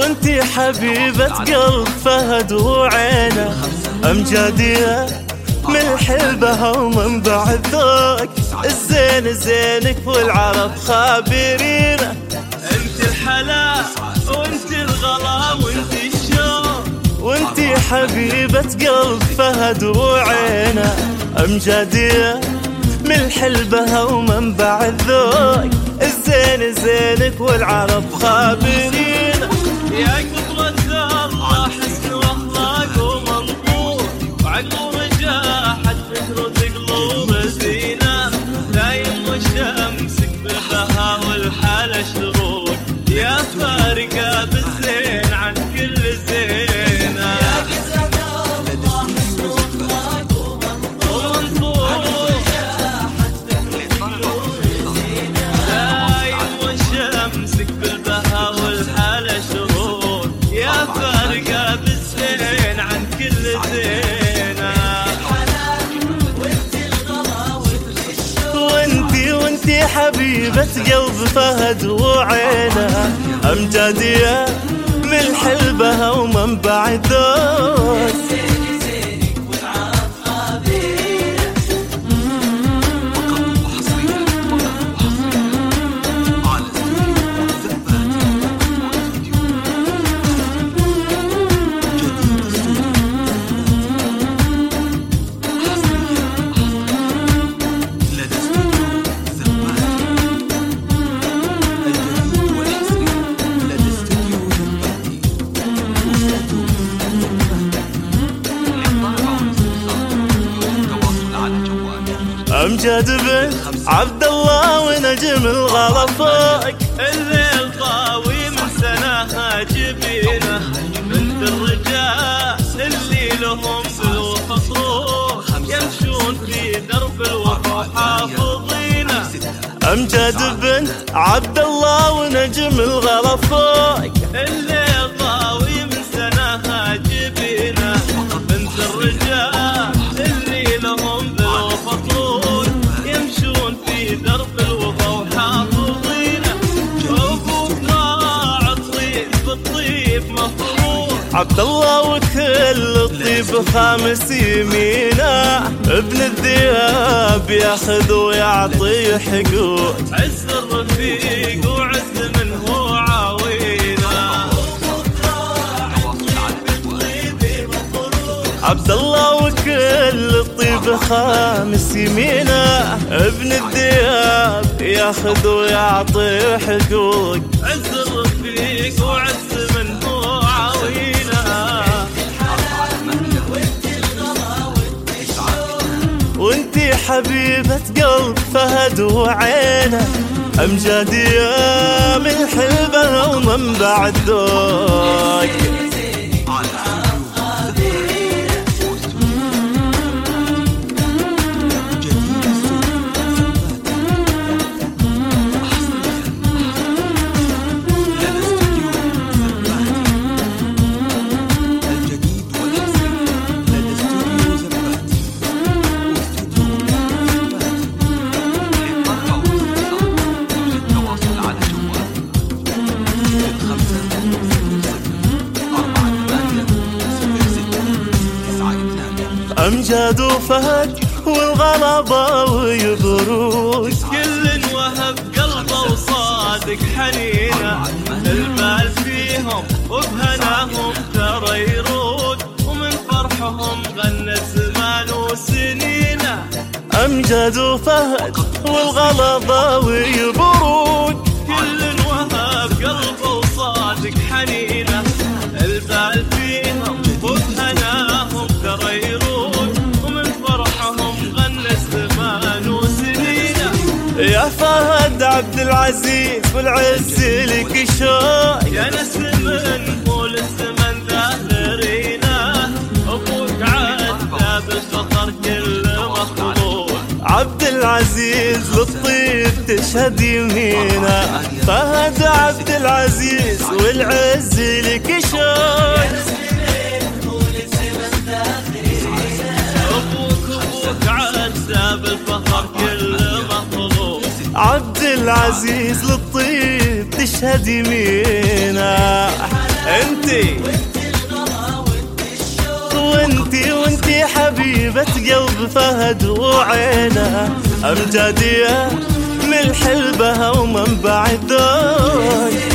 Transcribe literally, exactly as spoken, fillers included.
وانتي حبيبة قلب فهد وعينه، أمجادية من الحلبة ومنبع الذوق، الزين زينك والعرب خابرينه. انت الحلا وانت الغلا وانت الشوق، وانتي حبيبة قلب فهد وعينه، أمجادية من الحلبة ومنبع الذوق، الزين زينك والعرب خابرينه. يا قدرة الله حسن واخلاق ومنظور، وعقل ورجاحة فكر وتقلوب زينة، دايم وشمسك بالبها والحالة شروق، يا فارقة بالزين عن كل زينة. يا قدرة الله حسن واخلاق ومنظور، وجاحة فكر وتقلوب زينة، دايم وشمسك بالبها والحالة شروق، يا فارقة بالزين عن كل زينة. وانتي وانتي حبيبة قلب فهد وعينها، أمجادية من الحلبة ومنبع الذوق. أمجد بن عبد الله ونجم الغلا فوق، الليل طاوي من سناها جبينه، بنت الرجال اللي لهم بالوفا صروح، يمشون في درب الوفا حافظينه. أمجد بن عبد الله ونجم الغلا فوق، الليل طاوي من سناها جبينه، بنت الرجال اللي لهم بالوفا صروح، يمشون في درب الوفا وحافظينه. أبوك راعى الطيب بالطيب مفروض، عبد الله وكل الطيب خامس يمينه، ابن الذئاب ياخذ ويعطي حقوق، عز الرفيق وعز من هو عاوينه. عبد الله وكل الطيب خامس يمينه، ابن الذئاب ياخذ ويعطي حقوق، عز الرفيق وعز من هو عاوينه. وانتي حبيبة قلب فهد وعينه، أمجادية من الحلبة ومنبع الذوق. أمجاد وفهد والغلبة ويبروك، كل وهب قلبه وصادق حنينه، البال فيهم وبهناهم ترى يرود، ومن فرحهم غنى الزمان وسنينه. أمجاد وفهد والغلبة ويبروك، كل وهب قلبه وصادق حنينه، البال فيهم وبهناهم ترى يرود، ومن فرحهم غنى الزمان وسنينه. يا فهد عبد العزيز والعز لك شوق، يا نسل من طول الزمن ذاهرينه، أبوك عدى بالفخر كل مخلوق، عبد العزيز للطيب تشهد يمينه، فهد عبد العزيز والعز لك شوق. أبوك أبوك عدى بالفخر كل مخلوق، عبد العزيز للطيب تشهد يمينه. انتي وانتي وانتي حبيبة قلب فهد وعينه، أمجادية من حلبها ومنبع الذوق.